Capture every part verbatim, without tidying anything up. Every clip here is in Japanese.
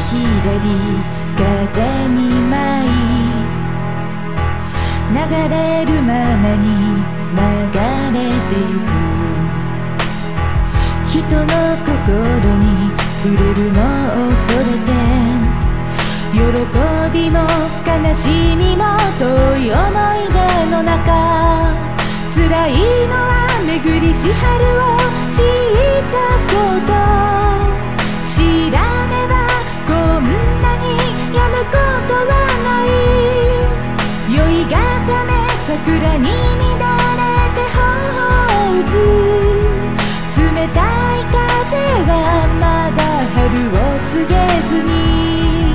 風に舞い流れるままに流れてゆく人の心に触れるのを恐れて喜びも悲しみも遠い思い出の中辛いのは巡りし春を知ったこと知らねばこんなにやむことはない酔いが覚め桜に乱れて頬を打つ冷たい風はまだ春を告げずに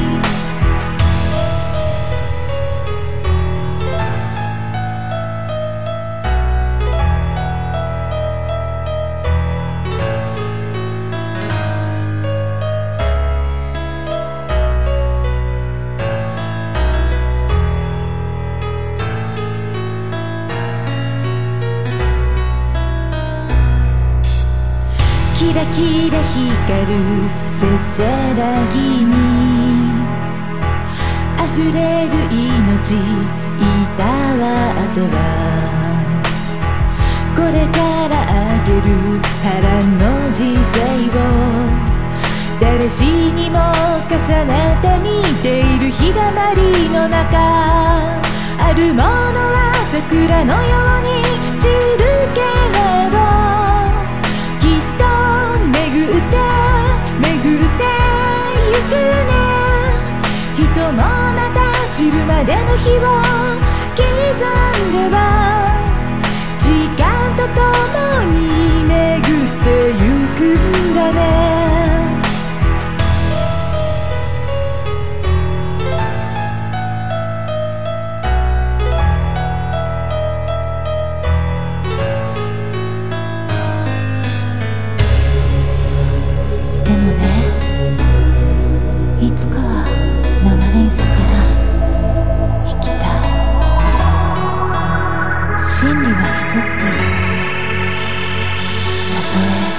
キラキラ光るせせらぎに溢れる命いたわってはこれからあげる波乱の人生を誰しにも重ねて見ている日だまりの中あるものは桜のように散るけれど人もまた散るまでの日を刻んでは時間とともに巡ってゆくんだねでもねいつかは流れさから引きたい真理は一つたとえ